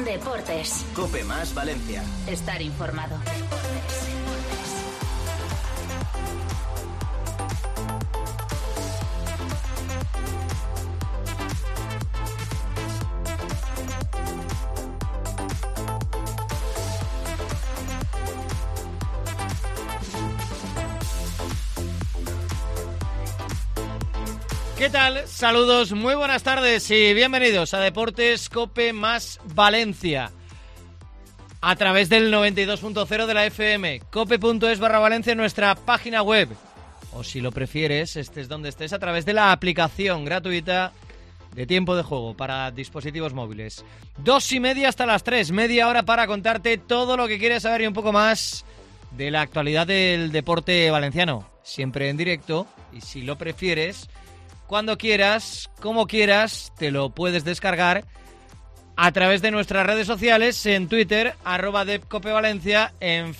Deportes. COPE más Valencia. Estar informado. ¿Qué tal? Saludos, muy buenas tardes y bienvenidos a Deportes COPE más Valencia. A través del 92.0 de la FM, cope.es/Valencia en nuestra página web. O si lo prefieres, estés donde estés, a través de la aplicación gratuita de tiempo de juego para dispositivos móviles. 2:30 hasta las 3, media hora para contarte todo lo que quieres saber y un poco más de la actualidad del deporte valenciano. Siempre en directo y si lo prefieres, cuando quieras, como quieras, te lo puedes descargar a través de nuestras redes sociales, en Twitter, @DepCopeValencia, en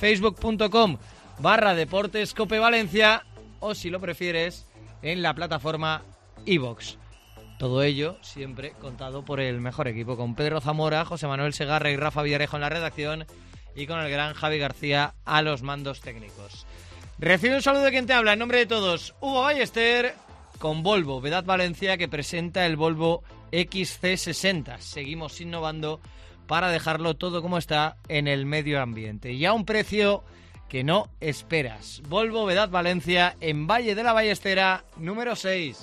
facebook.com/DeportesCopeValencia o si lo prefieres, en la plataforma iVoox. Todo ello siempre contado por el mejor equipo, con Pedro Zamora, José Manuel Segarra y Rafa Villarejo en la redacción y con el gran Javi García a los mandos técnicos. Recibe un saludo de quien te habla, en nombre de todos, Hugo Ballester, con Volvo, Vedat Valencia, que presenta el Volvo XC60. Seguimos innovando para dejarlo todo como está en el medio ambiente y a un precio que no esperas. Volvo, Vedat Valencia, en Valle de la Ballestera, número 6.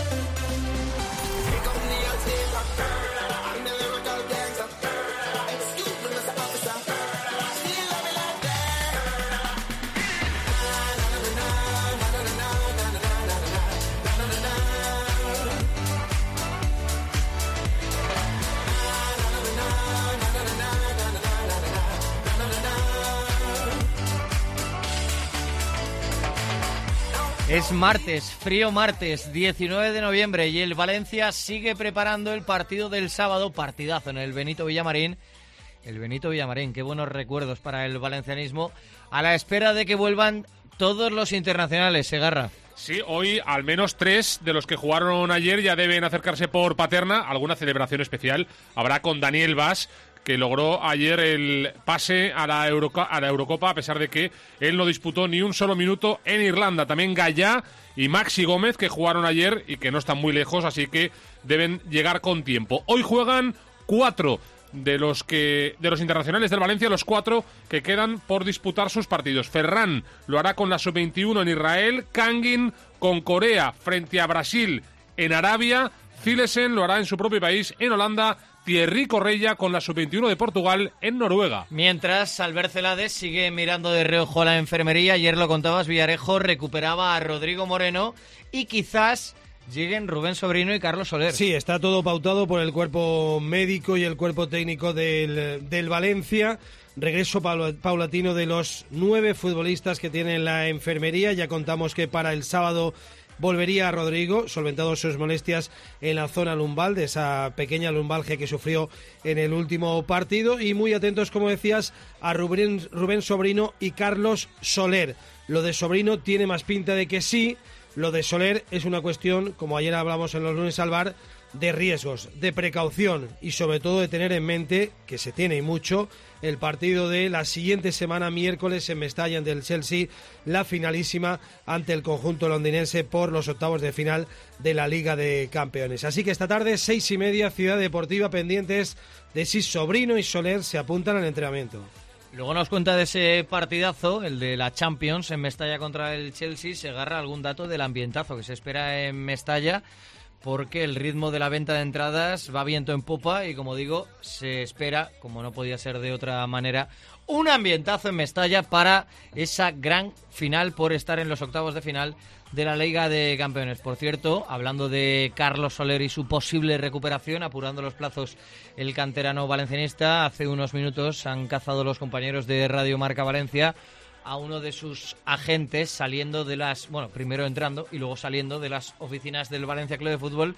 Es martes, frío martes, 19 de noviembre y el Valencia sigue preparando el partido del sábado, partidazo en el Benito Villamarín. El Benito Villamarín, qué buenos recuerdos para el valencianismo, a la espera de que vuelvan todos los internacionales, Segarra. Sí, hoy al menos 3 de los que jugaron ayer ya deben acercarse por Paterna. Alguna celebración especial habrá con Daniel Bas, que logró ayer el pase a la Eurocopa, a pesar de que él no disputó ni un solo minuto en Irlanda. También Gallá y Maxi Gómez, que jugaron ayer y que no están muy lejos, así que deben llegar con tiempo. Hoy juegan 4 de los internacionales del Valencia, los 4 que quedan por disputar sus partidos. Ferran lo hará con la sub-21 en Israel, Kangin con Corea frente a Brasil en Arabia, Zilesen lo hará en su propio país, en Holanda, Thierry Correia con la sub-21 de Portugal en Noruega. Mientras, Albert Celades sigue mirando de reojo a la enfermería. Ayer lo contabas, Villarejo recuperaba a Rodrigo Moreno y quizás lleguen Rubén Sobrino y Carlos Soler. Sí, está todo pautado por el cuerpo médico y el cuerpo técnico del Valencia. Regreso paulatino de los 9 futbolistas que tiene la enfermería. Ya contamos que para el sábado volvería a Rodrigo, solventado sus molestias en la zona lumbal, de esa pequeña lumbalgia que sufrió en el último partido. Y muy atentos, como decías, a Rubén Sobrino y Carlos Soler. Lo de Sobrino tiene más pinta de que sí. Lo de Soler es una cuestión, como ayer hablamos en los lunes al bar, de riesgos, de precaución y sobre todo de tener en mente, que se tiene y mucho, el partido de la siguiente semana, miércoles, en Mestalla, del Chelsea, la finalísima ante el conjunto londinense por los octavos de final de la Liga de Campeones. Así que esta tarde, 6:30, Ciudad Deportiva, pendientes de si Sobrino y Soler se apuntan al entrenamiento. Luego nos cuenta de ese partidazo, el de la Champions en Mestalla contra el Chelsea. Se agarra algún dato del ambientazo que se espera en Mestalla, porque el ritmo de la venta de entradas va viento en popa y, como digo, se espera, como no podía ser de otra manera, un ambientazo en Mestalla para esa gran final por estar en los octavos de final de la Liga de Campeones. Por cierto, hablando de Carlos Soler y su posible recuperación, apurando los plazos el canterano valencianista, hace unos minutos han cazado los compañeros de Radio Marca Valencia a uno de sus agentes saliendo de primero entrando y luego saliendo de las oficinas del Valencia Club de Fútbol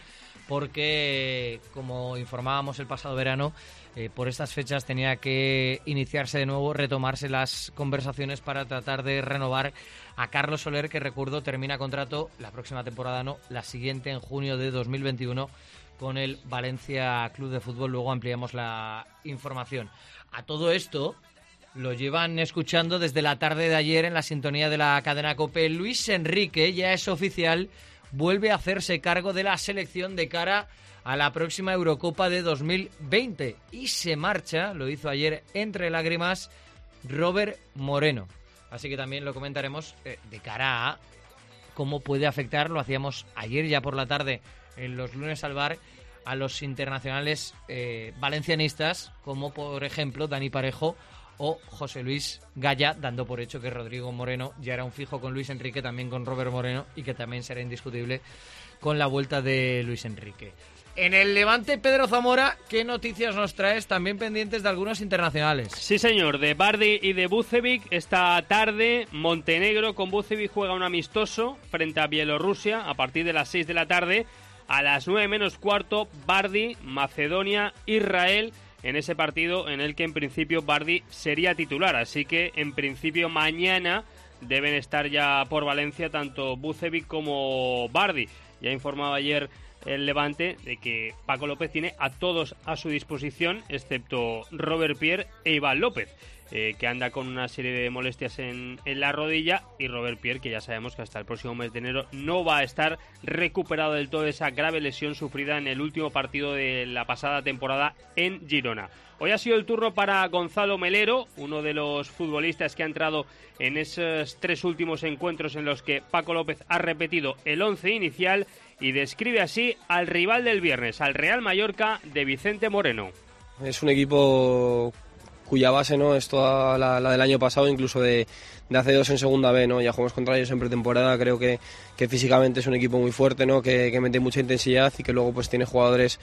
porque, como informábamos el pasado verano, por estas fechas tenía que iniciarse de nuevo, retomarse las conversaciones para tratar de renovar a Carlos Soler, que recuerdo termina contrato la próxima temporada, no, la siguiente, en junio de 2021, con el Valencia Club de Fútbol. Luego ampliamos la información. A todo esto lo llevan escuchando desde la tarde de ayer en la sintonía de la cadena COPE. Luis Enrique, ya es oficial, vuelve a hacerse cargo de la selección de cara a la próxima Eurocopa de 2020. Y se marcha, lo hizo ayer entre lágrimas, Robert Moreno. Así que también lo comentaremos de cara a cómo puede afectar, lo hacíamos ayer ya por la tarde en los lunes al bar, a los internacionales valencianistas, como por ejemplo Dani Parejo o José Luis Gaya, dando por hecho que Rodrigo Moreno ya era un fijo con Luis Enrique, también con Robert Moreno, y que también será indiscutible con la vuelta de Luis Enrique. En el Levante, Pedro Zamora, ¿qué noticias nos traes? También pendientes de algunos internacionales. Sí, señor, de Bardi y de Vucevic. Esta tarde, Montenegro con Vucevic juega un amistoso frente a Bielorrusia a partir de las 6 de la tarde. A las 9 menos cuarto, Bardi, Macedonia, Israel, en ese partido en el que en principio Bardi sería titular. Así que en principio mañana deben estar ya por Valencia tanto Vucevic como Bardi. Ya informaba ayer el Levante de que Paco López tiene a todos a su disposición, excepto Robert Pierre e Iván López, que anda con una serie de molestias en la rodilla, y Robert Pierre, que ya sabemos que hasta el próximo mes de enero no va a estar recuperado del todo de esa grave lesión sufrida en el último partido de la pasada temporada en Girona. Hoy ha sido el turno para Gonzalo Melero, uno de los futbolistas que ha entrado en esos 3 últimos encuentros en los que Paco López ha repetido el 11 inicial, y describe así al rival del viernes, al Real Mallorca de Vicente Moreno. Es un equipo cuya base no es toda la del año pasado, incluso de hace 2 en segunda B, ¿no? Ya jugamos contra ellos en pretemporada. Creo que físicamente es un equipo muy fuerte, ¿no? Que mete mucha intensidad y que luego pues tiene jugadores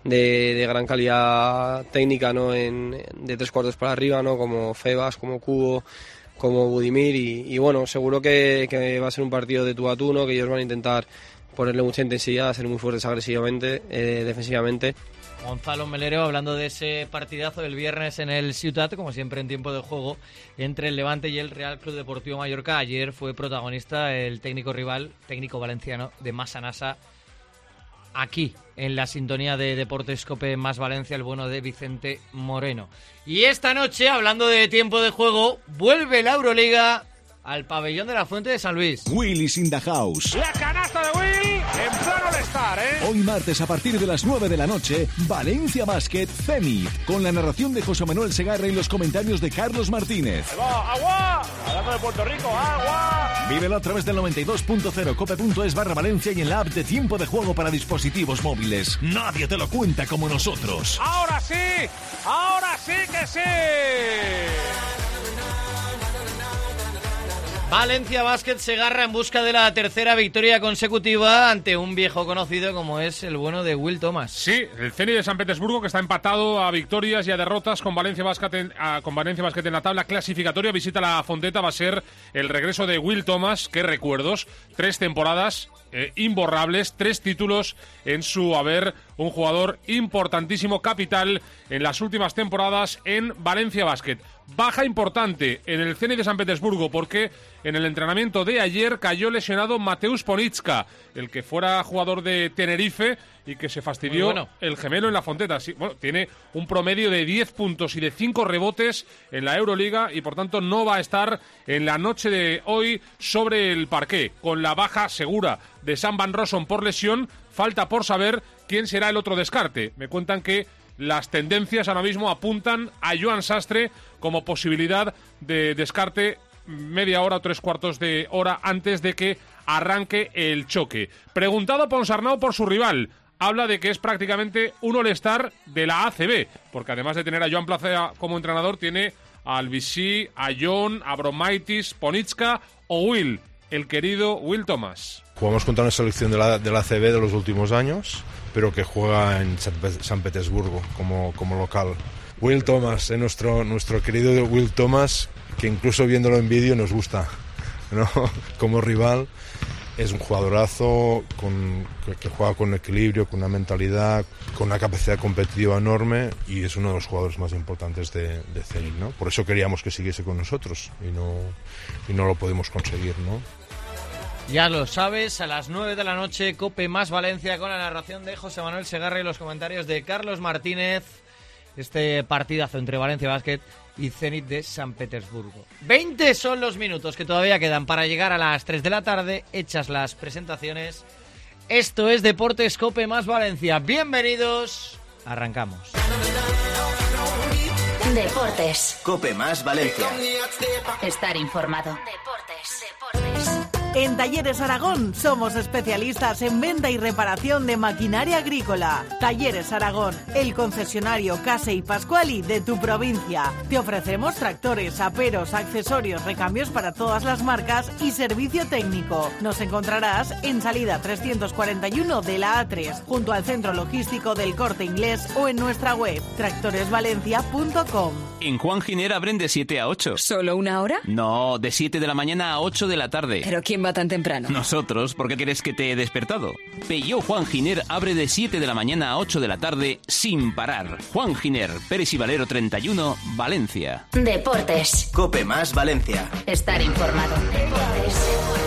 de gran calidad técnica, ¿no? De 3 cuartos para arriba, ¿no? Como Febas, como Cubo, como Budimir, y bueno, seguro que va a ser un partido de tú a tú, ¿no? Que ellos van a intentar ponerle mucha intensidad, ser muy fuertes agresivamente, defensivamente. Gonzalo Melero, hablando de ese partidazo del viernes en el Ciutat, como siempre en tiempo de juego, entre el Levante y el Real Club Deportivo Mallorca. Ayer fue protagonista el técnico rival, técnico valenciano de Massanassa, aquí en la sintonía de Deportes COPE más Valencia, el bueno de Vicente Moreno. Y esta noche, hablando de tiempo de juego, vuelve la Euroliga al pabellón de la Fuente de San Luis. Willis in the house. La canasta de Will en plano All-Star, Hoy martes a partir de las 9 de la noche, Valencia Basket Zenit, con la narración de José Manuel Segarra y los comentarios de Carlos Martínez. ¡Agua! Hablando de Puerto Rico, ¡agua! Vívelo a través del 92.0 cope.es/Valencia y en la app de tiempo de juego para dispositivos móviles. Nadie te lo cuenta como nosotros. ¡Ahora sí que sí! Valencia Basket Segarra en busca de la tercera victoria consecutiva ante un viejo conocido como es el bueno de Will Thomas. Sí, el Zenit de San Petersburgo, que está empatado a victorias y a derrotas con Valencia Basket en la tabla clasificatoria. Visita la Fonteta, va a ser el regreso de Will Thomas. Qué recuerdos, 3 temporadas imborrables, 3 títulos en su haber, un jugador importantísimo, capital en las últimas temporadas en Valencia Basket. Baja importante en el Zenit de San Petersburgo porque en el entrenamiento de ayer cayó lesionado Mateusz Ponitska, el que fuera jugador de Tenerife y que se fastidió el gemelo en la Fonteta. Sí, bueno, tiene un promedio de 10 puntos y de 5 rebotes en la Euroliga y por tanto no va a estar en la noche de hoy sobre el parqué. Con la baja segura de Sam Van Rossum por lesión, falta por saber quién será el otro descarte. Me cuentan que las tendencias ahora mismo apuntan a Joan Sastre como posibilidad de descarte media hora o 3/4 de hora antes de que arranque el choque. Preguntado Ponsarnau por su rival, habla de que es prácticamente un All-Star de la ACB, porque además de tener a Joan Plaza como entrenador, tiene a Albici, a John, a Bromaitis, Ponitska o Will, el querido Will Thomas. Jugamos contra una selección de la ACB de los últimos años, pero que juega en San Petersburgo como local. Will Thomas, nuestro querido Will Thomas, que incluso viéndolo en vídeo nos gusta, ¿no? Como rival. Es un jugadorazo que juega con equilibrio, con una mentalidad, con una capacidad competitiva enorme, y es uno de los jugadores más importantes de Zenit, ¿no? Por eso queríamos que siguiese con nosotros y no lo pudimos conseguir, ¿no? Ya lo sabes, a las 9 de la noche, COPE más Valencia, con la narración de José Manuel Segarra y los comentarios de Carlos Martínez. Este partidazo entre Valencia Basket y Zenit de San Petersburgo. 20 son los minutos que todavía quedan para llegar a las 3 de la tarde, hechas las presentaciones. Esto es Deportes COPE más Valencia. Bienvenidos, arrancamos. Deportes COPE más Valencia. Estar informado. Deportes. En Talleres Aragón somos especialistas en venta y reparación de maquinaria agrícola. Talleres Aragón, el concesionario Casey Pascuali de tu provincia. Te ofrecemos tractores, aperos, accesorios, recambios para todas las marcas y servicio técnico. Nos encontrarás en salida 341 de la A3, junto al centro logístico del Corte Inglés, o en nuestra web tractoresvalencia.com. En Juan Giner abren de 7 a 8. ¿Solo una hora? No, de 7 de la mañana a 8 de la tarde. ¿Pero quién va tan temprano? Nosotros, ¿por qué crees que te he despertado? Peugeot Juan Giner abre de 7 de la mañana a 8 de la tarde sin parar. Juan Giner, Pérez y Valero 31, Valencia. Deportes. COPE más Valencia. Estar informado. Deportes.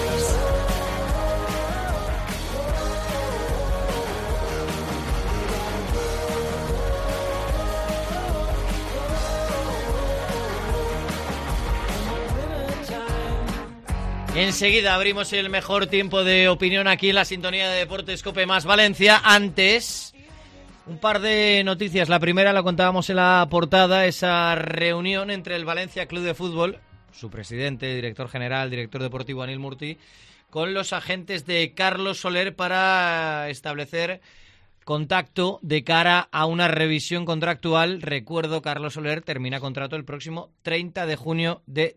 Enseguida abrimos el mejor tiempo de opinión aquí en la sintonía de Deportes COPE más Valencia. Antes, un par de noticias. La primera la contábamos en la portada, esa reunión entre el Valencia Club de Fútbol, su presidente, director general, director deportivo Anil Murti, con los agentes de Carlos Soler para establecer contacto de cara a una revisión contractual. Recuerdo, Carlos Soler termina contrato el próximo 30 de junio de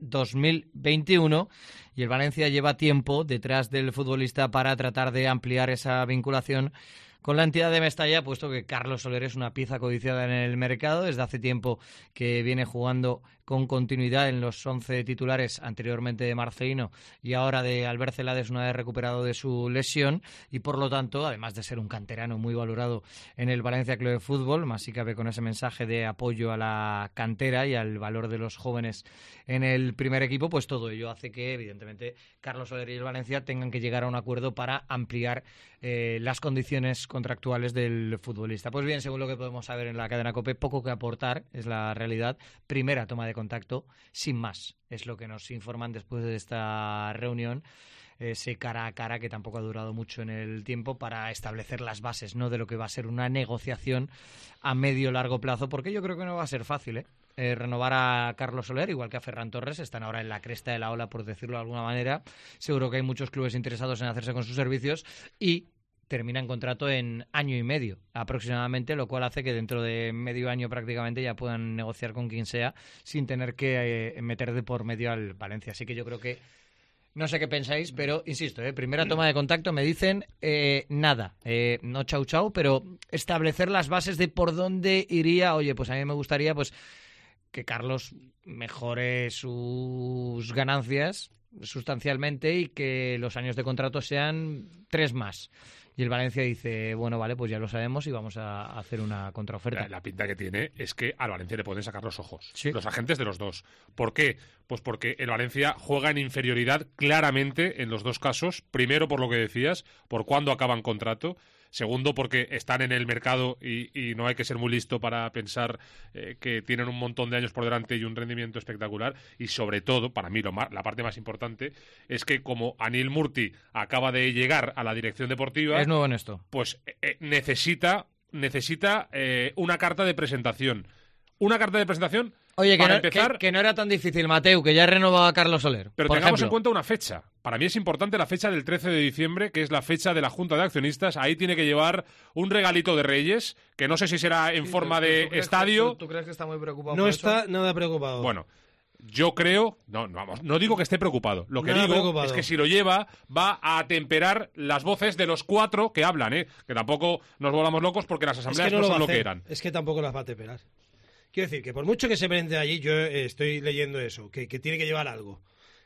2021 y el Valencia lleva tiempo detrás del futbolista para tratar de ampliar esa vinculación con la entidad de Mestalla, puesto que Carlos Soler es una pieza codiciada en el mercado. Desde hace tiempo que viene jugando con continuidad en los 11 titulares, anteriormente de Marcelino y ahora de Albert Celades una vez recuperado de su lesión, y por lo tanto, además de ser un canterano muy valorado en el Valencia Club de Fútbol, más si cabe con ese mensaje de apoyo a la cantera y al valor de los jóvenes en el primer equipo, pues todo ello hace que evidentemente Carlos Soler y el Valencia tengan que llegar a un acuerdo para ampliar las condiciones contractuales del futbolista. Pues bien, según lo que podemos saber en la cadena COPE, poco que aportar, es la realidad. Primera toma de contacto, sin más, es lo que nos informan después de esta reunión, ese cara a cara que tampoco ha durado mucho en el tiempo, para establecer las bases, ¿no?, de lo que va a ser una negociación a medio largo plazo, porque yo creo que no va a ser fácil, renovar a Carlos Soler, igual que a Ferran Torres. Están ahora en la cresta de la ola, por decirlo de alguna manera. Seguro que hay muchos clubes interesados en hacerse con sus servicios y terminan contrato en año y medio aproximadamente, lo cual hace que dentro de medio año prácticamente ya puedan negociar con quien sea sin tener que meter de por medio al Valencia. Así que yo creo que, no sé qué pensáis, pero insisto, primera toma de contacto, me dicen nada, no chau chau, pero establecer las bases de por dónde iría. Oye, pues a mí me gustaría pues que Carlos mejore sus ganancias sustancialmente y que los años de contrato sean 3 más. Y el Valencia dice, bueno, vale, pues ya lo sabemos y vamos a hacer una contraoferta. La pinta que tiene es que al Valencia le pueden sacar los ojos. Sí. Los agentes de los dos. ¿Por qué? Pues porque el Valencia juega en inferioridad claramente en los dos casos. Primero, por lo que decías, por cuándo acaban contrato. Segundo, porque están en el mercado y no hay que ser muy listo para pensar que tienen un montón de años por delante y un rendimiento espectacular. Y sobre todo, para mí la parte más importante es que como Anil Murti acaba de llegar a la dirección deportiva, es nuevo en esto, pues necesita una carta de presentación. Una carta de presentación. Oye, para empezar, que no era tan difícil, Mateu, que ya renovaba a Carlos Soler. Pero por tengamos ejemplo en cuenta una fecha. Para mí es importante la fecha del 13 de diciembre, que es la fecha de la Junta de Accionistas. Ahí tiene que llevar un regalito de Reyes, que no sé si será en forma de estadio. ¿Tú crees que está muy preocupado No por está eso? nada preocupado. Bueno, yo creo... No digo que esté preocupado. Lo que Nada digo preocupado. es que si lo lleva, va a atemperar las voces de los 4 que hablan, que tampoco nos volvamos locos porque las asambleas no son lo que eran. Es que tampoco las va a temperar. Quiero decir que por mucho que se vende allí, yo estoy leyendo eso, que tiene que llevar algo.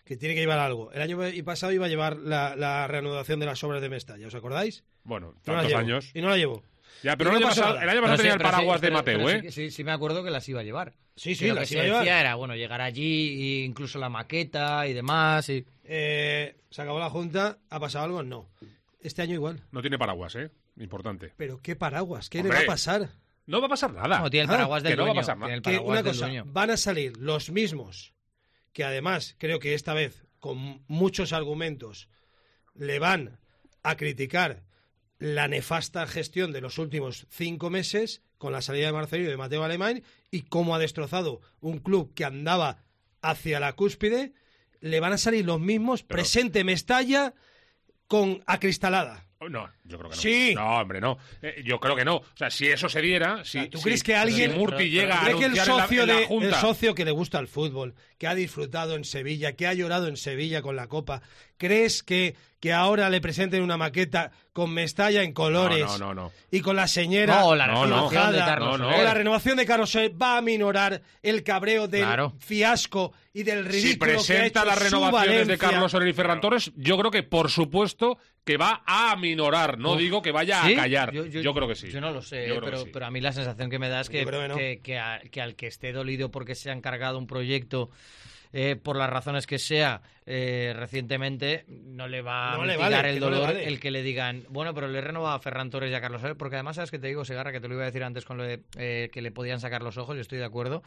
que tiene que llevar algo. El año pasado iba a llevar la reanudación de las obras de Mestalla, ¿os acordáis? Bueno, No la tantos llevó. años. Y no la llevó. Ya, pero Y el año pasó pasado nada. tenía el paraguas de Mateu, ¿eh? Sí, me acuerdo que las iba a llevar. Sí, Pero las que se iba a llevar. decía era, bueno, llegar allí, e incluso la maqueta y demás. Y... Se acabó la junta, ¿ha pasado algo? No. Este año igual. No tiene paraguas, ¿eh? Importante. ¿Pero qué paraguas? ¿Qué Hombre, le va a pasar? No va a pasar nada. No, tiene el paraguas del que no dueño. va a pasar nada. Tiene el Que paraguas una del cosa, dueño. van a salir los mismos, que además creo que esta vez, con muchos argumentos, le van a criticar la nefasta gestión de los últimos 5 meses, con la salida de Marcelino y de Mateo Alemán, y cómo ha destrozado un club que andaba hacia la cúspide. Le van a salir los mismos, presente Mestalla, con acristalada. No, yo creo que no. Sí. No, hombre, no. Yo creo que no. O sea, si eso se diera, si ¿Tú crees que alguien, si Murti llega a cree que el anunciar socio, en la Junta... el socio que le gusta el fútbol, que ha disfrutado en Sevilla, que ha llorado en Sevilla con la Copa, crees que ahora le presenten una maqueta con Mestalla en colores No. y con la señera No, la renovación de Carlos Soler. o la renovación de Carlos Soler va a minorar el cabreo del fiasco y del ridículo Si que ha presenta hecho las su renovaciones de Valencia? Carlos Soler y Ferran Torres, yo creo que, por supuesto, que va a minorar. No digo que vaya ¿Sí? a callar. Yo creo que sí. Yo no lo sé, Yo creo que sí. pero a mí la sensación que me da es que, Yo creo que no. que al que esté dolido porque se han cargado un proyecto por las razones que sea recientemente, no le va a mitigar el dolor el que le digan, bueno, pero le renovado a Ferran Torres y a Carlos Soler, porque además, ¿sabes qué te digo, Segarra? Que te lo iba a decir antes con lo de que le podían sacar los ojos, yo estoy de acuerdo.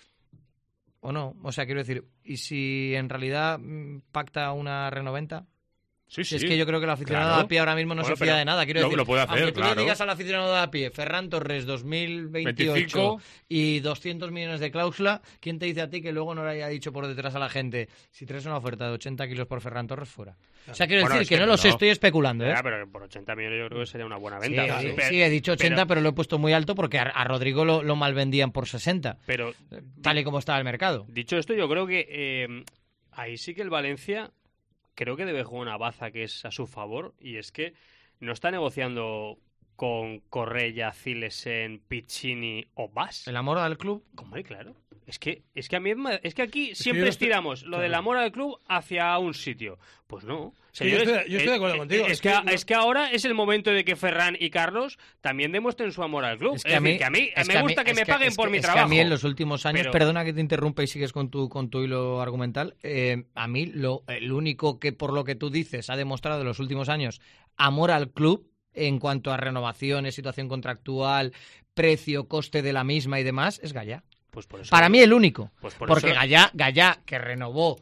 ¿O no? O sea, quiero decir, ¿y si en realidad pacta una renoventa? Sí, Si es que yo creo que el aficionado de a pie ahora mismo no se fía de nada. Quiero decir, lo puede hacer, aunque tú claro. le digas al aficionado de a pie, Ferran Torres 2028 25. y 200 millones de cláusula, ¿quién te dice a ti que luego no le haya dicho por detrás a la gente, si traes una oferta de 80 kilos por Ferran Torres, fuera? O sea, quiero decir que no lo sé, estoy especulando, ¿eh? Ya, pero que por 80 millones yo creo que sería una buena venta. Sí, he dicho 80, pero lo he puesto muy alto porque a Rodrigo lo malvendían por 60, pero tal y como estaba el mercado. Dicho esto, yo creo que ahí sí que el Valencia creo que debe jugar una baza que es a su favor, y es que no está negociando con Correia, Cilesen, Piccini o Bas. ¿El amor al club? Hombre, claro. Es que a mí es que aquí siempre estiramos lo del amor al club hacia un sitio. Pues no. Señores, yo estoy de acuerdo contigo. Es que ahora es el momento de que Ferran y Carlos también demuestren su amor al club. Es decir, que a mí me gusta que me paguen por mi trabajo. Que a mí en los últimos años, pero... perdona que te interrumpa y sigues con tu hilo argumental, a mí el único que por lo que tú dices ha demostrado en los últimos años amor al club en cuanto a renovaciones, situación contractual, precio, coste de la misma y demás, es Gallá. Pues por eso, para mí el único. Pues por porque eso... Gallá, que renovó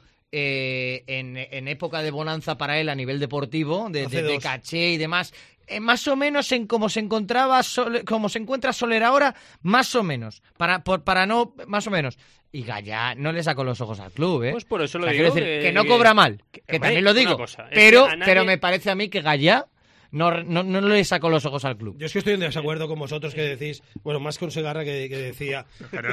en época de bonanza para él a nivel deportivo, de caché y demás, más o menos en como se encontraba como se encuentra Soler ahora, más o menos, para no, más o menos. Y Gallá no le sacó los ojos al club, ¿eh? Pues por eso lo digo. digo. Que no cobra mal, que también lo digo. Pero me parece a mí que Gallá no le sacó los ojos al club. Yo es que estoy en desacuerdo con vosotros que decís, bueno, más con Segarra que decía,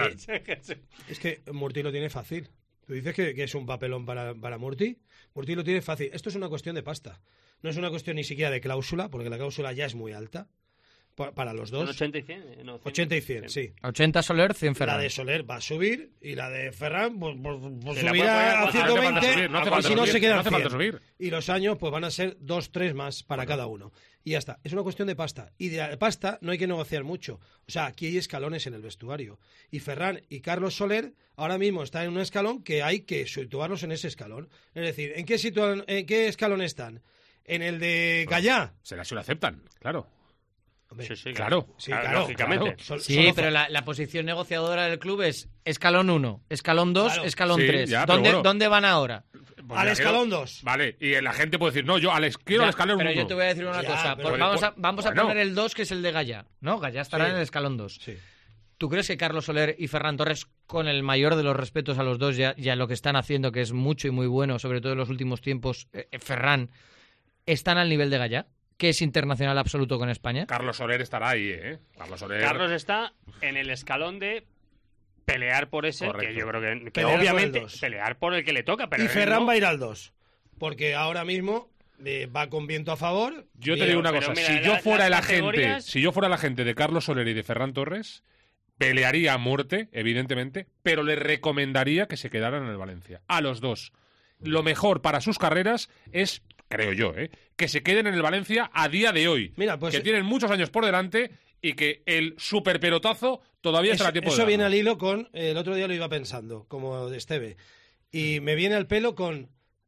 es que Murti lo tiene fácil. Tú dices que es un papelón para Murti. Murti lo tiene fácil. Esto es una cuestión de pasta. No es una cuestión ni siquiera de cláusula, porque la cláusula ya es muy alta para los dos. 80 y 100. No, 80 y 100, sí. 80 Soler, 100 Ferran. La de Soler va a subir y la de Ferran pues subirá a 120 y si no se quedan 100. Y los años pues van a ser 2-3 más para cada uno. Y ya está. Es una cuestión de pasta. Y de pasta no hay que negociar mucho. O sea, aquí hay escalones en el vestuario. Y Ferran y Carlos Soler ahora mismo están en un escalón que hay que situarlos en ese escalón. Es decir, ¿en qué escalón están? ¿En el de Gallá? Será si lo aceptan, claro. Sí, claro. Lógicamente. Sí, pero la posición negociadora del club es escalón 1, escalón 2, escalón 3. ¿Dónde van ahora? Pues al escalón 2. Vale, y la gente puede decir, no, yo quiero al escalón 1. Pero yo te voy a decir una cosa. Pues vamos a poner el 2, que es el de Gallá, ¿no? Gallá estará en el escalón 2. Sí. ¿Tú crees que Carlos Soler y Ferran Torres, con el mayor de los respetos a los dos, ya lo que están haciendo, que es mucho y muy bueno, sobre todo en los últimos tiempos, Ferran, están al nivel de Gallá, que es internacional absoluto con España? Carlos Soler estará ahí, ¿eh? Carlos está en el escalón de pelear por ese, correcto, que yo creo que obviamente pelear por el que le toca. Pero y Ferran va a ir al 2, porque ahora mismo va con viento a favor. Yo te digo una cosa, mira, si yo fuera el agente de Carlos Soler y de Ferran Torres, pelearía a muerte, evidentemente, pero le recomendaría que se quedaran en el Valencia, a los dos. lo mejor para sus carreras es, creo yo, que se queden en el Valencia a día de hoy. Mira, pues, que tienen muchos años por delante y que el superpelotazo todavía estará a tiempo de Eso darlo. viene al hilo con... el otro día lo iba pensando, como de Esteve. Y me viene al pelo con...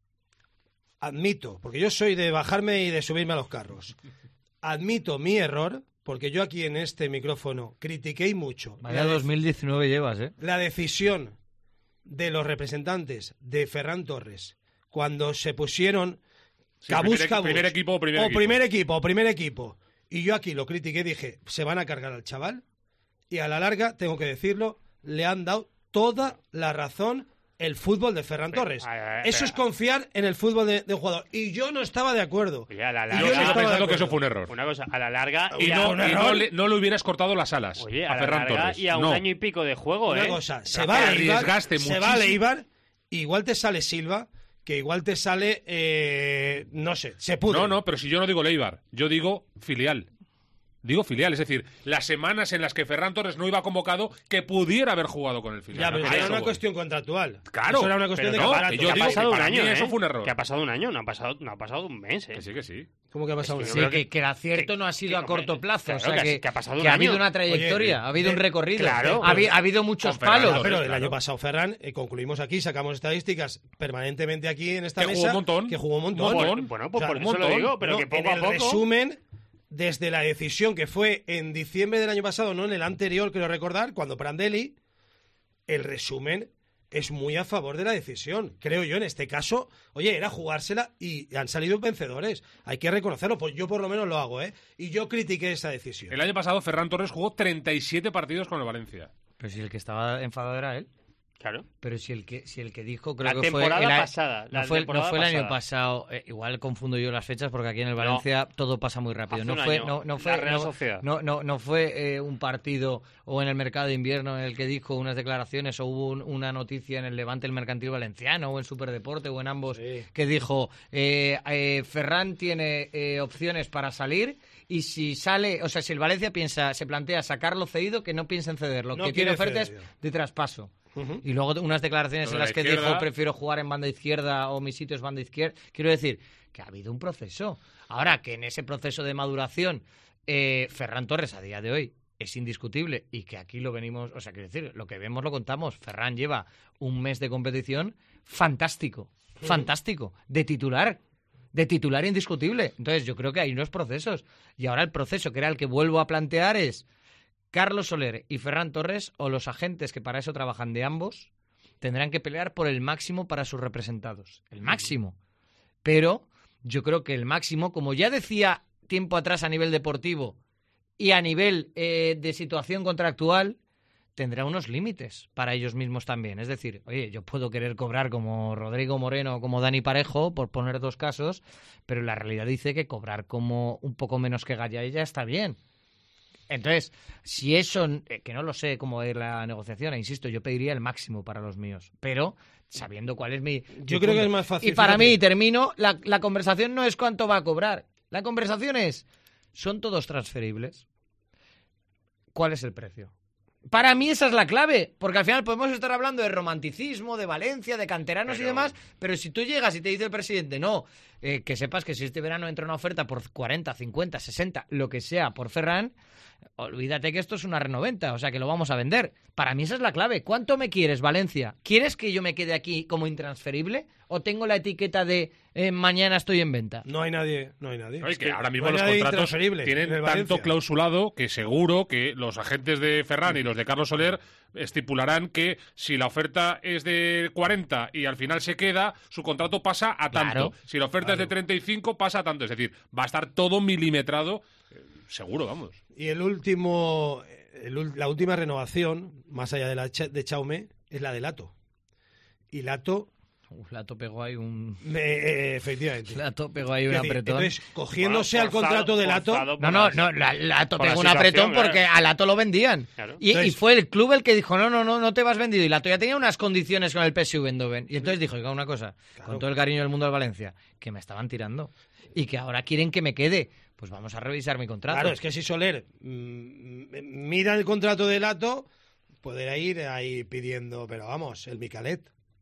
Admito, porque yo soy de bajarme y de subirme a los carros. Admito mi error, porque yo aquí en este micrófono critiqué mucho. Vaya 2019 llevas, ¿eh? La decisión de los representantes de Ferran Torres cuando se pusieron primer equipo. Primer equipo. Y yo aquí lo critiqué, dije, se van a cargar al chaval. Y a la larga, tengo que decirlo, le han dado toda la razón el fútbol de Ferran Torres. Eso es confiar en el fútbol de un jugador. Y yo no estaba de acuerdo. Oye, a la Yo larga, sigo pensando que eso fue un error. Una cosa, a la larga... No le hubieras cortado las alas Oye, a Ferran Torres. Y a un año y pico de juego, Una cosa, se va a Leibar, igual te sale Silva, que igual te sale, no sé, se pudre. No, pero si yo no digo Leibar, yo digo filial. Digo filial, es decir, las semanas en las que Ferran Torres no iba convocado, que pudiera haber jugado con el filial. Ya, pero era una cuestión contractual. Claro, eso era una cuestión de no, aparato. que yo digo pasado que para un año, mí eso fue un error. Que ha pasado un año, no ha pasado un mes, Que sí, que sí. ¿Cómo que ha pasado un Sí, año? que el acierto no ha sido a corto plazo. Claro, o sea, que ha pasado un que ha año. habido una trayectoria, Oye, ha habido un recorrido. claro, ha habido muchos con Ferran palos. Torres, Pero el claro. año pasado Ferran, concluimos aquí, sacamos estadísticas permanentemente aquí en esta Que mesa. jugó un montón. Que jugó un montón. Bueno, pues O sea, por un eso lo montón. digo, pero No, que poco en a el poco... resumen, desde la decisión que fue en diciembre del año pasado, no en el anterior, quiero recordar, cuando Prandelli, el resumen es muy a favor de la decisión. Creo yo, en este caso, oye, era jugársela y han salido vencedores. Hay que reconocerlo, pues yo por lo menos lo hago, Y yo critiqué esa decisión. El año pasado Ferran Torres jugó 37 partidos con el Valencia. Pero si el que estaba enfadado era él. Claro. Pero si el que dijo, creo La que fue... temporada pasada. No fue el año pasado. Igual confundo yo las fechas porque aquí en el Valencia todo pasa muy rápido. Hace No un fue, año, no fue, la Real Sociedad. no fue un partido o en el mercado de invierno en el que dijo unas declaraciones o hubo una noticia en el Levante, el Mercantil Valenciano o en Superdeporte o en ambos que dijo Ferran tiene opciones para salir y si sale, o sea, si el Valencia se plantea sacarlo cedido, que no piense en cederlo, No que tiene quiere ofertas ceder. de traspaso. Y luego unas declaraciones en las que dijo prefiero jugar en banda izquierda o mi sitio es banda izquierda. Quiero decir que ha habido un proceso. Ahora que en ese proceso de maduración Ferran Torres a día de hoy es indiscutible y que aquí lo venimos, o sea, quiero decir, lo que vemos lo contamos. Ferran lleva un mes de competición fantástico, de titular indiscutible. Entonces yo creo que hay unos procesos y ahora el proceso que era el que vuelvo a plantear es Carlos Soler y Ferran Torres, o los agentes que para eso trabajan de ambos, tendrán que pelear por el máximo para sus representados. El máximo. Pero yo creo que el máximo, como ya decía tiempo atrás a nivel deportivo y a nivel de situación contractual, tendrá unos límites para ellos mismos también. Es decir, oye, yo puedo querer cobrar como Rodrigo Moreno o como Dani Parejo, por poner dos casos, pero la realidad dice que cobrar como un poco menos que Gallá ya está bien. Entonces, si eso, que no lo sé cómo es la negociación, insisto, yo pediría el máximo para los míos, pero sabiendo cuál es mi... Yo creo que es más fácil. Y para mí, termino, la conversación no es cuánto va a cobrar, la conversación es, ¿son todos transferibles? ¿Cuál es el precio? Para mí esa es la clave, porque al final podemos estar hablando de romanticismo, de Valencia, de canteranos y demás, pero si tú llegas y te dice el presidente, no, que sepas que si este verano entra una oferta por 40, 50, 60, lo que sea, por Ferran, olvídate que esto es una renoventa, o sea que lo vamos a vender. Para mí esa es la clave. ¿Cuánto me quieres, Valencia? ¿Quieres que yo me quede aquí como intransferible? ¿O tengo la etiqueta de mañana estoy en venta? No hay nadie. Es que ahora mismo los contratos tienen tanto clausulado que seguro que los agentes de Ferran y los de Carlos Soler estipularán que si la oferta es de 40 y al final se queda, su contrato pasa a tanto. Claro. Si la oferta es de 35, pasa a tanto. Es decir, va a estar todo milimetrado, seguro, vamos. Y la última renovación, más allá de Chaume, es la de Lato. Y Lato... Lato pegó ahí un... efectivamente. Lato pegó ahí un apretón. Entonces, cogiéndose al contrato de Lato... No, Lato pegó un apretón porque a Lato lo vendían. Claro. Y fue el club el que dijo, no te vas vendido. Y Lato ya tenía unas condiciones con el PSV Eindhoven. Y entonces dijo, oiga, una cosa, con todo el cariño del mundo del Valencia, que me estaban tirando y que ahora quieren que me quede. Pues vamos a revisar mi contrato. Claro, es que si Soler mira el contrato de Lato, podrá ir ahí pidiendo, pero vamos, el Micalet.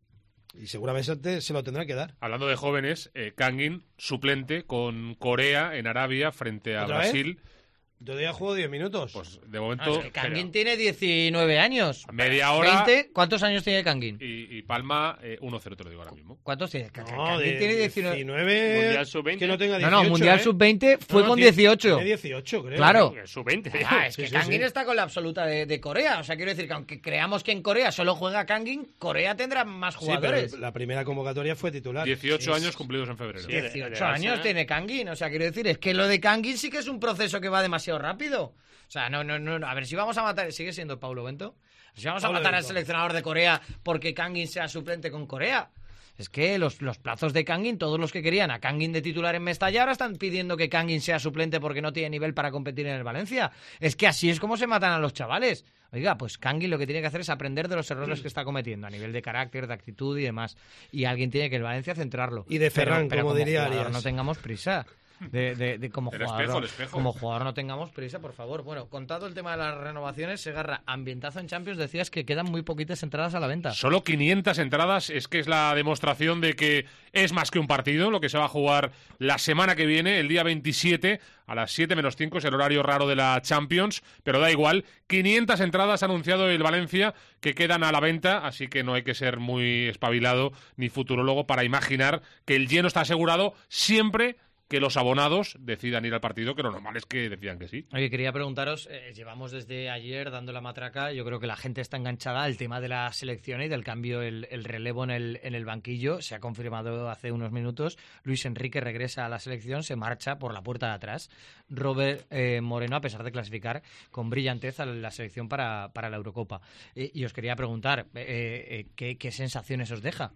Y seguramente se lo tendrá que dar. Hablando de jóvenes, Kangin, suplente con Corea en Arabia frente a Brasil. Todavía juego 10 minutos. Pues de momento... Kangin tiene 19 años. Media hora. 20. ¿Cuántos años tiene Kangin? Y Palma 1-0, te lo digo ahora mismo. ¿Cuántos tiene? Kangin tiene 19. Mundial Sub-20. Que no tenga 18, No, Mundial Sub-20 fue con 18. Tiene 18, creo. Claro. Sub-20. Es que Kangin está con la absoluta de Corea. O sea, quiero decir que aunque creamos que en Corea solo juega Kangin, Corea tendrá más jugadores. Pero la primera convocatoria fue titular. 18 años cumplidos en febrero. 18 años tiene Kangin. O sea, quiero decir, es que lo de Kangin sí que es un proceso que va demasiado rápido. O sea, no. A ver, si vamos a matar... ¿Sigue siendo Paulo Bento? Si vamos a matar al seleccionador de Corea porque Kangin sea suplente con Corea. Es que los plazos de Kangin, todos los que querían a Kangin de titular en Mestalla, ahora están pidiendo que Kangin sea suplente porque no tiene nivel para competir en el Valencia. Es que así es como se matan a los chavales. Oiga, pues Kangin lo que tiene que hacer es aprender de los errores que está cometiendo a nivel de carácter, de actitud y demás. Y alguien tiene que el Valencia centrarlo. Y de Ferran, pero como diría Arias. No tengamos prisa. Como El jugador, espejo. Como jugador no tengamos prisa, por favor. Bueno, contado el tema de las renovaciones, Segarra, ambientazo en Champions, decías que quedan muy poquitas entradas a la venta. Solo 500 entradas, es que es la demostración de que es más que un partido, lo que se va a jugar la semana que viene, el día 27, a las 7:05, es el horario raro de la Champions, pero da igual, 500 entradas ha anunciado el Valencia que quedan a la venta, así que no hay que ser muy espabilado ni futurólogo para imaginar que el lleno está asegurado siempre que los abonados decidan ir al partido, que lo normal es que decidan que sí. Oye, quería preguntaros, llevamos desde ayer dando la matraca, yo creo que la gente está enganchada al tema de la selección y del cambio, el relevo en el banquillo. Se ha confirmado hace unos minutos, Luis Enrique regresa a la selección, se marcha por la puerta de atrás. Robert Moreno, a pesar de clasificar con brillantez a la selección para la Eurocopa. Y os quería preguntar, ¿qué sensaciones os deja?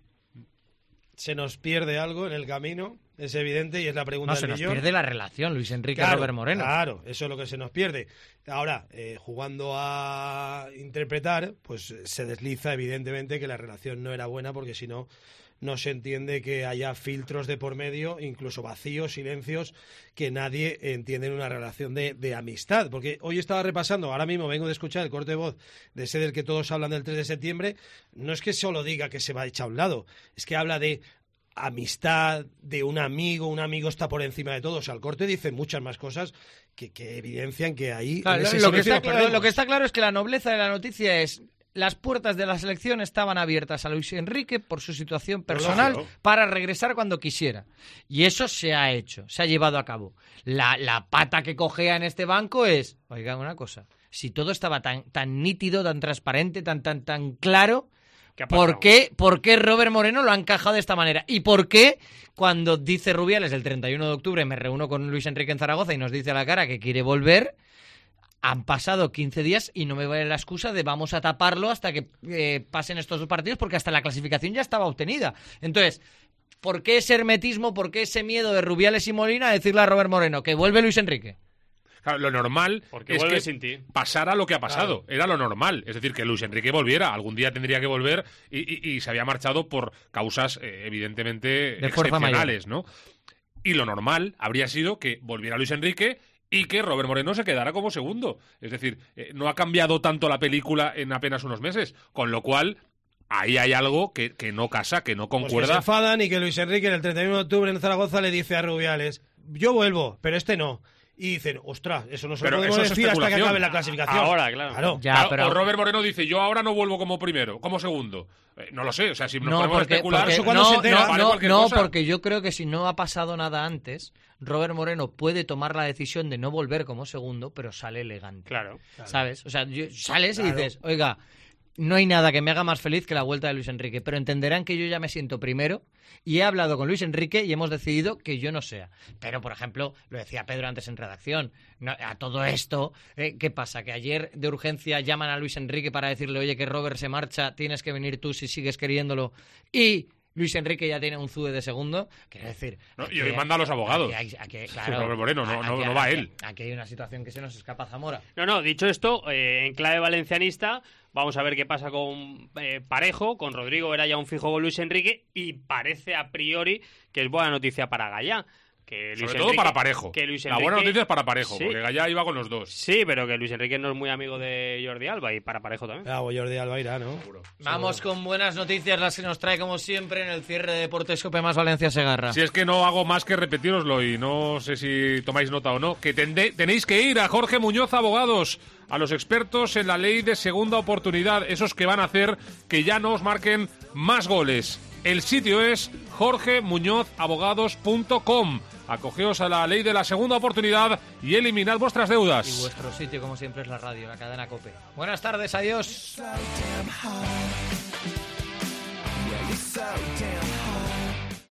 Se nos pierde algo en el camino, es evidente, y es la pregunta del millón. Se nos pierde la relación Luis Enrique-Robert Moreno. Claro, eso es lo que se nos pierde. Ahora, jugando a interpretar, pues se desliza evidentemente que la relación no era buena, porque si no, no se entiende que haya filtros de por medio, incluso vacíos, silencios, que nadie entiende en una relación de amistad. Porque hoy estaba repasando, ahora mismo vengo de escuchar el corte de voz de ese del que todos hablan del 3 de septiembre, no es que solo diga que se va a echar a un lado, es que habla de amistad, de un amigo está por encima de todo. O sea, el corte dice muchas más cosas que evidencian que ahí... Claro, lo que está claro es que la nobleza de la noticia es: las puertas de la selección estaban abiertas a Luis Enrique por su situación personal para regresar cuando quisiera. Y eso se ha hecho, se ha llevado a cabo. La pata que cojea en este banco es, oigan una cosa, si todo estaba tan nítido, tan transparente, tan claro, ¿por qué Robert Moreno lo ha encajado de esta manera? ¿Y por qué cuando dice Rubiales el 31 de octubre me reúno con Luis Enrique en Zaragoza y nos dice a la cara que quiere volver? Han pasado 15 días y no me vale la excusa de vamos a taparlo hasta que pasen estos dos partidos, porque hasta la clasificación ya estaba obtenida. Entonces, ¿por qué ese hermetismo, por qué ese miedo de Rubiales y Molina a decirle a Robert Moreno que vuelve Luis Enrique? Claro, lo normal es que pasara lo que ha pasado. Claro. Era lo normal. Es decir, que Luis Enrique volviera. Algún día tendría que volver y se había marchado por causas evidentemente de excepcionales, ¿no? Y lo normal habría sido que volviera Luis Enrique y que Robert Moreno se quedara como segundo. Es decir, no ha cambiado tanto la película en apenas unos meses, con lo cual ahí hay algo que no casa, que no concuerda. Pues que se enfadan y que Luis Enrique en el 31 de octubre en Zaragoza le dice a Rubiales: yo vuelvo, pero este no. Y dicen, ostras, eso no se lo podemos decir hasta que acabe la clasificación. Ahora, claro. O Robert Moreno dice, yo ahora no vuelvo como primero, como segundo. No lo sé, o sea, si nos ponemos a especular... Porque yo creo que si no ha pasado nada antes, Robert Moreno puede tomar la decisión de no volver como segundo, pero sale elegante. Claro. ¿Sabes? O sea, sales y dices, oiga, no hay nada que me haga más feliz que la vuelta de Luis Enrique, pero entenderán que yo ya me siento primero y he hablado con Luis Enrique y hemos decidido que yo no sea. Pero, por ejemplo, lo decía Pedro antes en redacción, a todo esto, ¿qué pasa? Que ayer de urgencia llaman a Luis Enrique para decirle, oye, que Robert se marcha, tienes que venir tú si sigues queriéndolo, y Luis Enrique ya tiene un ZUE de segundo. Quiero decir... y hoy manda a los abogados. Claro, Robert Moreno, no va él. Aquí hay una situación que se nos escapa a Zamora. No, dicho esto, en clave valencianista, vamos a ver qué pasa con Parejo. Con Rodrigo era ya un fijo con Luis Enrique y parece a priori que es buena noticia para Gallá. Que Sobre todo para Parejo. Que Luis la Enrique, buena noticia es para Parejo, sí, porque Gallá iba con los dos. Sí, pero que Luis Enrique no es muy amigo de Jordi Alba y para Parejo también. Jordi Alba irá, ¿no? Seguro. Vamos con buenas noticias, las que nos trae como siempre en el cierre de Deportes Cope más Valencia Segarra. Si es que no hago más que repetiroslo y no sé si tomáis nota o no, que tenéis que ir a Jorge Muñoz Abogados, a los expertos en la ley de segunda oportunidad, esos que van a hacer que ya no os marquen más goles. El sitio es jorgemuñozabogados.com. Acogeos a la ley de la segunda oportunidad y eliminad vuestras deudas. Y vuestro sitio, como siempre, es la radio, la cadena COPE. Buenas tardes, adiós.